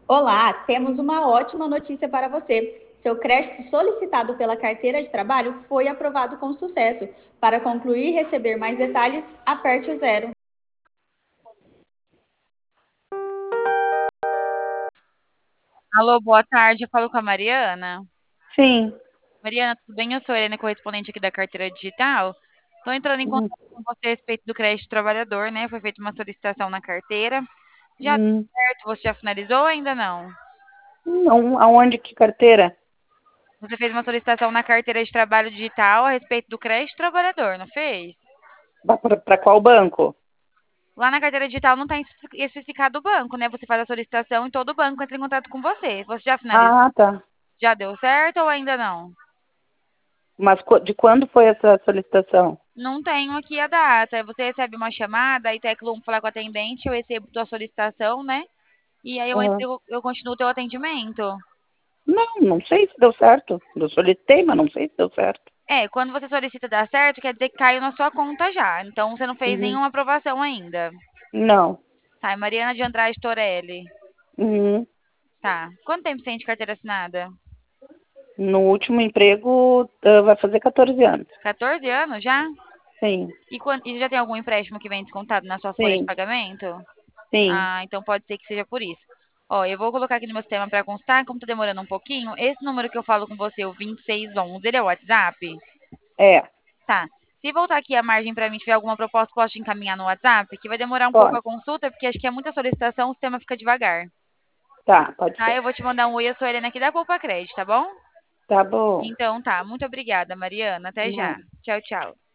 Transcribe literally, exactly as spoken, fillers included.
Olá, temos uma ótima notícia para você. Seu crédito solicitado pela carteira de trabalho foi aprovado com sucesso. Para concluir e receber mais detalhes, aperte o zero. Alô, boa tarde. Eu falo com a Mariana. Sim. Mariana, tudo bem? Eu sou a Helena, correspondente aqui da carteira digital. Estou entrando em Hum, contato com você a respeito do crédito trabalhador, né? Foi feita uma solicitação na carteira. Já deu hum. certo? Você já finalizou ou ainda não? Não, aonde, que carteira? Você fez uma solicitação na carteira de trabalho digital a respeito do crédito trabalhador, não fez? Para qual banco? Lá na carteira digital não está especificado o banco, né? Você faz a solicitação e todo o banco entra em contato com você. Você já finalizou? Ah, tá. Já deu certo ou ainda não? Mas co- de quando foi essa solicitação? Não tenho aqui a data. Você recebe uma chamada, aí tecla um falar com o atendente, eu recebo tua solicitação, né? E aí eu, entro- Aham. eu, eu continuo o teu atendimento. Não, não sei se deu certo. Eu solicitei, mas não sei se deu certo. É, quando você solicita dar certo, quer dizer que caiu na sua conta já. Então você não fez Uhum. nenhuma aprovação ainda. Não. Tá, é Mariana de Andrade Torelli. Uhum. Tá. Quanto tempo você tem de carteira assinada? No último emprego, ah, vai fazer quatorze anos. quatorze anos já? Sim, E, quan- e já tem algum empréstimo que vem descontado na sua folha de sim, pagamento? sim. Ah, então pode ser que seja por isso. Ó, eu vou colocar aqui no meu sistema para constar, como tá demorando um pouquinho. Esse número que eu falo com você, o vinte e seis onze, ele é o WhatsApp? É, Tá. Se voltar aqui a margem para mim tiver alguma proposta, posso te encaminhar no WhatsApp, que vai demorar um pouco pode. a consulta, porque acho que é muita solicitação, o sistema fica devagar. Tá, pode Tá? ser. Eu vou te mandar um oi, eu sou a Helena aqui da Poupa Crédito, tá bom? Tá bom. Então tá. Muito obrigada, Mariana. Até já. Não. Tchau, tchau.